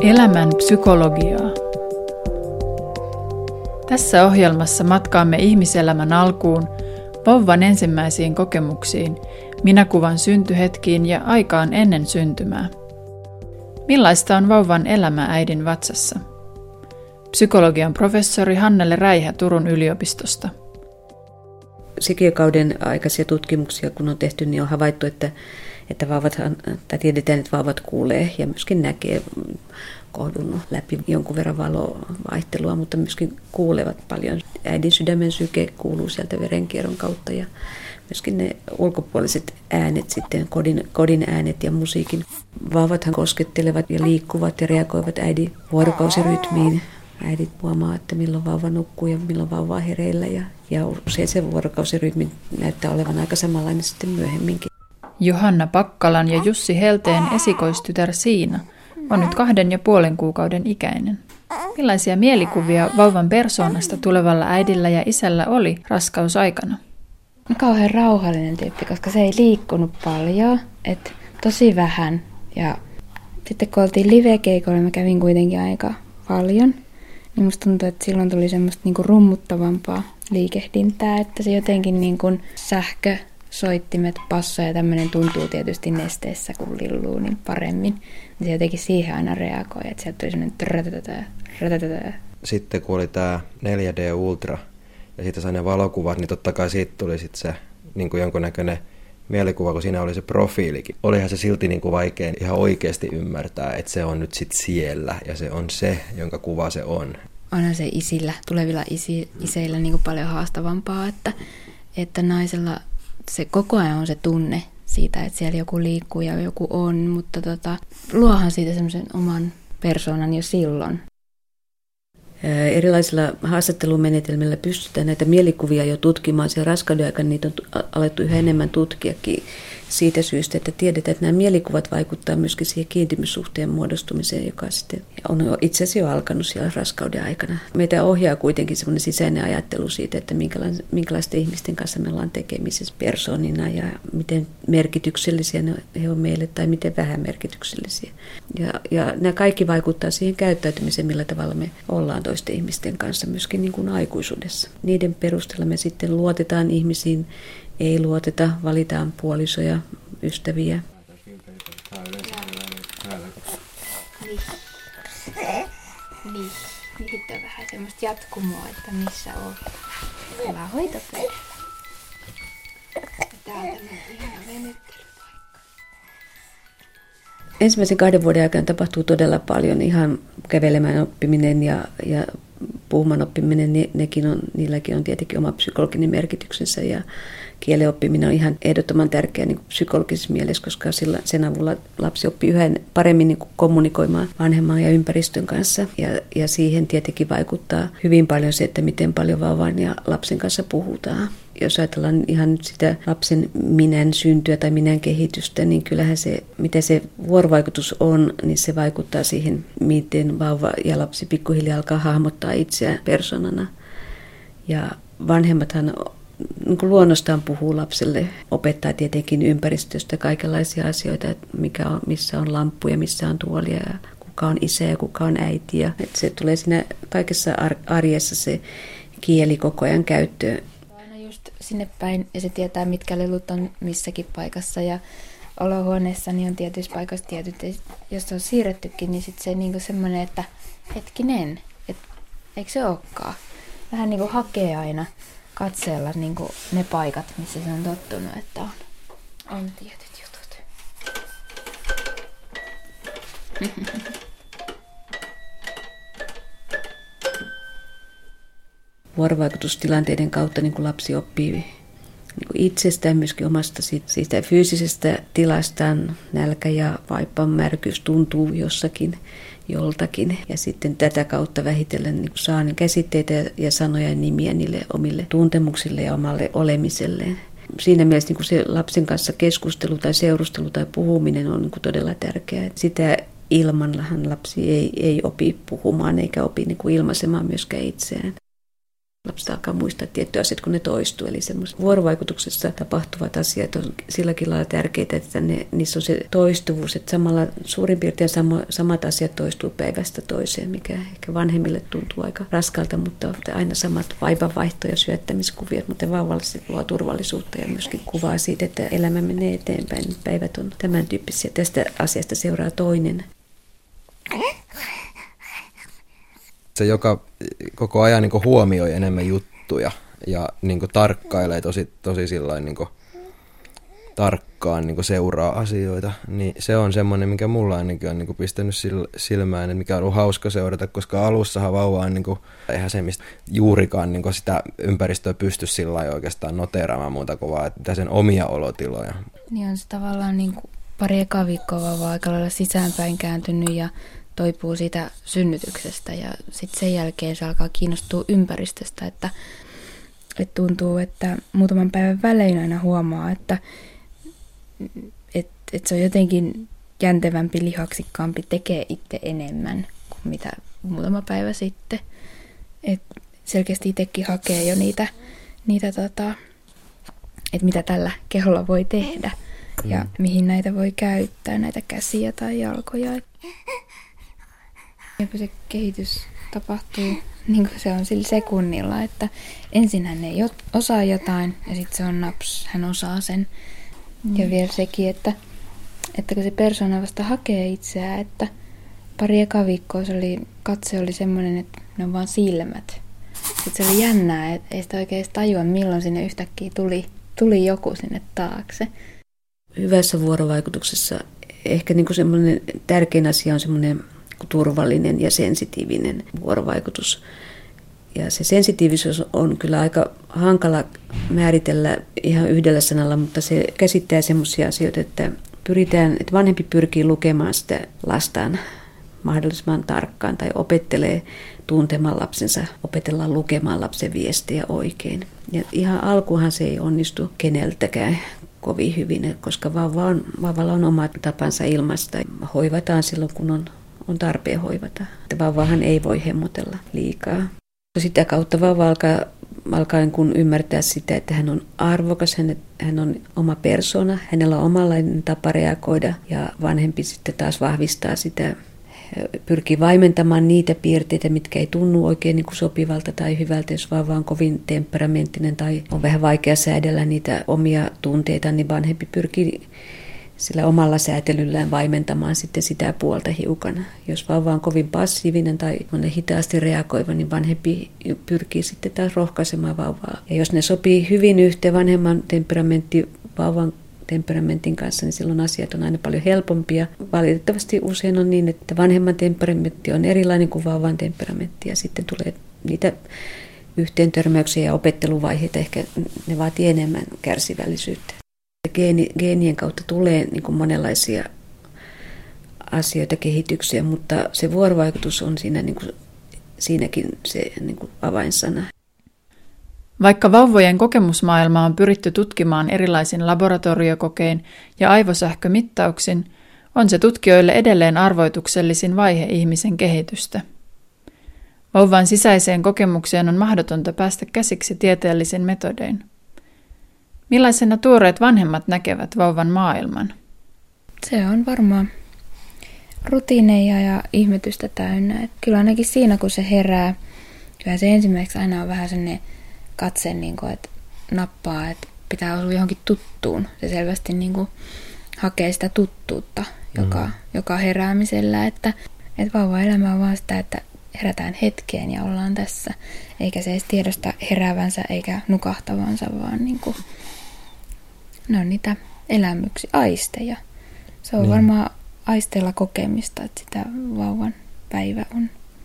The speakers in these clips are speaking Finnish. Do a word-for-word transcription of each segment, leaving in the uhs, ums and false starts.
Elämän psykologiaa. Tässä ohjelmassa matkaamme ihmiselämän alkuun, vauvan ensimmäisiin kokemuksiin, minäkuvan syntyhetkiin ja aikaan ennen syntymää. Millaista on vauvan elämä äidin vatsassa? Psykologian professori Hannele Räihä Turun yliopistosta. Sikiökauden aikaisia tutkimuksia, kun on tehty, niin on havaittu, että, että vauvat, tai tiedetään, että vauvat kuulee ja myöskin näkee kohdun läpi jonkun verran valovaihtelua, mutta myöskin kuulevat paljon. Äidin sydämen syke kuuluu sieltä verenkierron kautta ja myöskin ne ulkopuoliset äänet, sitten kodin, kodin äänet ja musiikin. Vauvathan koskettelevat ja liikkuvat ja reagoivat äidin vuorokausirytmiin. Äidit huomaa, että milloin vauva nukkuu ja milloin vauva on hereillä ja, ja usein se vuorokausirytmi näyttää olevan aika samanlainen sitten myöhemminkin. Johanna Pakkalan ja Jussi Helteen esikoistytär Siina on nyt kahden ja puolen kuukauden ikäinen. Millaisia mielikuvia vauvan persoonasta tulevalla äidillä ja isällä oli raskausaikana? Kauhean rauhallinen tyyppi, koska se ei liikkunut paljon, että tosi vähän. Ja sitten kun oltiin live-keikoilla, mä kävin kuitenkin aika paljon, niin musta tuntuu, että silloin tuli semmoista niinku rummuttavampaa liikehdintää, että se jotenkin niinku sähkösoittimet, passo ja tämmöinen tuntuu tietysti nesteessä, kun lilluu niin paremmin. Ja se jotenkin siihen aina reagoi, että sieltä tuli semmoinen trötötötö, trötötötö. Sitten kun oli tämä neljä D Ultra ja siitä sai ne valokuvat, niin totta kai siitä tuli sitten se niin kuin jonkunnäköinen mielikuva, kun siinä oli se profiilikin. Olihan se silti niin kuin vaikea ihan oikeasti ymmärtää, että se on nyt sitten siellä ja se on se, jonka kuva se on. Onhan se isillä, tulevilla isi, iseillä niin kuin paljon haastavampaa, että, että naisella se koko ajan on se tunne siitä, että siellä joku liikkuu ja joku on, mutta tota, luohan siitä semmoisen oman persoonan jo silloin. Erilaisilla haastattelumenetelmillä pystytään näitä mielikuvia jo tutkimaan. Siellä raskauden aikana niitä on alettu yhä enemmän tutkiakin siitä syystä, että tiedetään, että nämä mielikuvat vaikuttavat myöskin siihen kiintymyssuhteen muodostumiseen, joka sitten on itse asiassa jo alkanut siellä raskauden aikana. Meitä ohjaa kuitenkin semmoinen sisäinen ajattelu siitä, että minkälaisten ihmisten kanssa me ollaan tekemisissä persoonina ja miten merkityksellisiä ne he on meille tai miten vähän merkityksellisiä. Ja, ja nämä kaikki vaikuttaa siihen käyttäytymiseen, millä tavalla me ollaan toisten ihmisten kanssa myöskin niin kuin aikuisuudessa. Niiden perusteella me sitten luotetaan ihmisiin, ei luoteta, valitaan puolisoja, ystäviä. Niin, niin sitten on vähän semmoista jatkumoa, että missä on hyvä hoitopöydällä. Tää on tämmöinen ihana venyttelypaikka. Ensimmäisen kahden vuoden aikana tapahtuu todella paljon. Ihan kävelemään oppiminen ja, ja puhumaan oppiminen, ne, nekin on, niilläkin on tietenkin oma psykologinen merkityksensä ja kielen oppiminen on ihan ehdottoman tärkeä niin psykologisessa mielessä, koska sillä, sen avulla lapsi oppii yhä paremmin niin kommunikoimaan vanhemman ja ympäristön kanssa. Ja, ja siihen tietenkin vaikuttaa hyvin paljon se, että miten paljon vauvan ja lapsen kanssa puhutaan. Jos ajatellaan ihan nyt sitä lapsen minän syntyä tai minän kehitystä, niin kyllähän se, mitä se vuorovaikutus on, niin se vaikuttaa siihen, miten vauva ja lapsi pikkuhiljaa alkaa hahmottaa itseään persoonana. Ja vanhemmathan niin kuin luonnostaan puhuu lapselle, opettaa tietenkin ympäristöstä kaikenlaisia asioita, että mikä on, missä on lamppuja, missä on tuolia ja kuka on isä ja kuka on äiti. Ja että se tulee siinä kaikessa arjessa se kieli koko ajan käyttöön. Aina just sinne päin ja se tietää, mitkä lelut on missäkin paikassa ja olohuoneessa niin on tietyissä paikoissa tietyt. Jos se on siirrettykin, niin sitten se niin kuin semmoinen, että hetkinen, että eikö se olekaan? Vähän niin kuin hakee aina katseella niin kuin ne paikat, missä se on tottunut, että on, on tietyt jutut. Vuorovaikutustilanteiden kautta niin kuin lapsi oppii niin kuin itsestään, myöskin omasta siitä, siitä fyysisestä tilastaan. Nälkä ja vaipan märkyys tuntuu jossakin joltakin. Ja sitten tätä kautta vähitellen niin saa käsitteitä ja sanoja ja nimiä niille omille tuntemuksille ja omalle olemiselleen. Siinä mielessä niin se lapsen kanssa keskustelu tai seurustelu tai puhuminen on niin todella tärkeää. Sitä ilmanhan lapsi ei, ei opi puhumaan eikä opi niin ilmaisemaan myöskään itseään. Lapset alkaa muistaa tiettyjä asioita, kun ne toistuu. Eli semmoiset vuorovaikutuksessa tapahtuvat asiat on silläkin lailla tärkeitä, että ne, niissä on se toistuvuus, että samalla suurin piirtein sama, samat asiat toistuu päivästä toiseen, mikä ehkä vanhemmille tuntuu aika raskalta, mutta aina samat vaivanvaihto- ja syöttämiskuviot, mutta vauvalle se luo turvallisuutta ja myöskin kuvaa siitä, että elämä menee eteenpäin. Päivät on tämän tyyppisiä. Tästä asiasta seuraa toinen. Se, joka koko ajan niin kuin huomioi enemmän juttuja ja niin kuin tarkkailee tosi, tosi sillain, niin kuin tarkkaan niin kuin seuraa asioita, niin se on semmoinen, mikä mulla ainakin on niin kuin pistänyt silmään, että mikä on ollut hauska seurata, koska alussahan vauva on niin kuin, eihän se mistä juurikaan niin kuin sitä ympäristöä pysty sillä oikeastaan noteeraamaan muuta kuin vaan, että sen omia olotiloja. Niin on se tavallaan niin kuin pari ekaa viikkoa vauva aika lailla sisäänpäin kääntynyt ja toipuu siitä synnytyksestä ja sitten sen jälkeen se alkaa kiinnostua ympäristöstä, että, että tuntuu, että muutaman päivän välein aina huomaa, että, että, että se on jotenkin jäntevämpi, lihaksikkaampi, tekee itse enemmän kuin mitä muutama päivä sitten. Että selkeästi itsekin hakee jo niitä, niitä tota, että mitä tällä keholla voi tehdä ja mm. mihin näitä voi käyttää, näitä käsiä tai jalkoja. Ja kun se kehitys tapahtuu, niin kuin se on sillä sekunnilla, että ensin hän ei osaa jotain ja sitten se on naps, hän osaa sen. Mm. Ja vielä sekin, että, että kun se persoona vasta hakee itseään, että pari eka viikkoa se oli, katse oli semmoinen, että ne on vaan silmät. Sitten se oli jännää, että ei sitä oikein tajua, milloin sinne yhtäkkiä tuli, tuli joku sinne taakse. Hyvässä vuorovaikutuksessa ehkä niin kuin semmoinen tärkein asia on semmoinen turvallinen ja sensitiivinen vuorovaikutus. Ja se sensitiivisuus on kyllä aika hankala määritellä ihan yhdellä sanalla, mutta se käsittää semmoisia asioita, että pyritään, että vanhempi pyrkii lukemaan sitä lastaan mahdollisimman tarkkaan tai opettelee tuntemaan lapsensa, opetellaan lukemaan lapsen viestejä oikein. Ja ihan alkuunhan se ei onnistu keneltäkään kovin hyvin, koska vauva on, vauvalla on oma tapansa ilmaista. Hoivataan silloin, kun on on tarpeen hoivata. Vauvahan ei voi hemmotella liikaa. Sitä kautta vauva alkaa, alkaa kun ymmärtää sitä, että hän on arvokas, hän, hän on oma persona, hänellä on omanlainen tapa reagoida ja vanhempi sitten taas vahvistaa sitä, pyrkii vaimentamaan niitä piirteitä, mitkä ei tunnu oikein niin kuin sopivalta tai hyvältä, jos vauva on kovin temperamenttinen tai on vähän vaikea säädellä niitä omia tunteita, niin vanhempi pyrkii sillä omalla säätelyllään vaimentamaan sitten sitä puolta hiukan. Jos vauva on kovin passiivinen tai on hitaasti reagoiva, niin vanhempi pyrkii sitten taas rohkaisemaan vauvaa. Ja jos ne sopii hyvin yhteen vanhemman temperamentti vauvan temperamentin kanssa, niin silloin asiat on aina paljon helpompia. Valitettavasti usein on niin, että vanhemman temperamentti on erilainen kuin vauvan temperamentti ja sitten tulee niitä yhteentörmäyksiä ja opetteluvaiheita, ehkä ne vaatii enemmän kärsivällisyyttä. Geeni, geenien kautta tulee niin kuin monenlaisia asioita, kehityksiä, mutta se vuorovaikutus on siinä, niin kuin, siinäkin se niin kuin avainsana. Vaikka vauvojen kokemusmaailmaa on pyritty tutkimaan erilaisin laboratoriokokein ja aivosähkömittauksin, on se tutkijoille edelleen arvoituksellisin vaihe ihmisen kehitystä. Vauvan sisäiseen kokemukseen on mahdotonta päästä käsiksi tieteellisin metodein. Millaisena tuoreet vanhemmat näkevät vauvan maailman? Se on varmaan rutiineja ja ihmetystä täynnä. Et kyllä ainakin siinä, kun se herää, kyllä se ensimmäiseksi aina on vähän sellainen katse, niin kuin, että nappaa, että pitää osua johonkin tuttuun. Se selvästi niin kuin hakee sitä tuttuutta joka, mm. joka heräämisellä. Että, että vauva-elämä on vaan sitä, että herätään hetkeen ja ollaan tässä. Eikä se edes tiedosta heräävänsä eikä nukahtavansa, vaan niin kuin ne on niitä elämyksiä, aisteja. Se on niin. Varmaan aisteilla kokemista, että sitä vauvan päivä on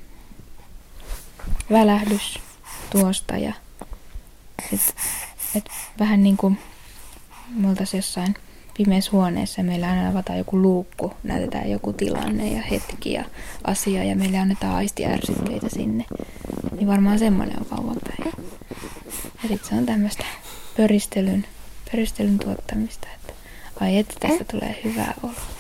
välähdys tuosta. Ja et, et vähän niin kuin me oltaisiin jossain pimeässä huoneessa ja meillä aina avataan joku luukku, näytetään joku tilanne ja hetki ja asia ja meille annetaan aistiärsykkeitä sinne. Niin varmaan semmoinen on vauvan päivä. Ja sitten se on tämmöistä pöristelyn, pöristelyn tuottamista, että ai että tästä tulee hyvää olo.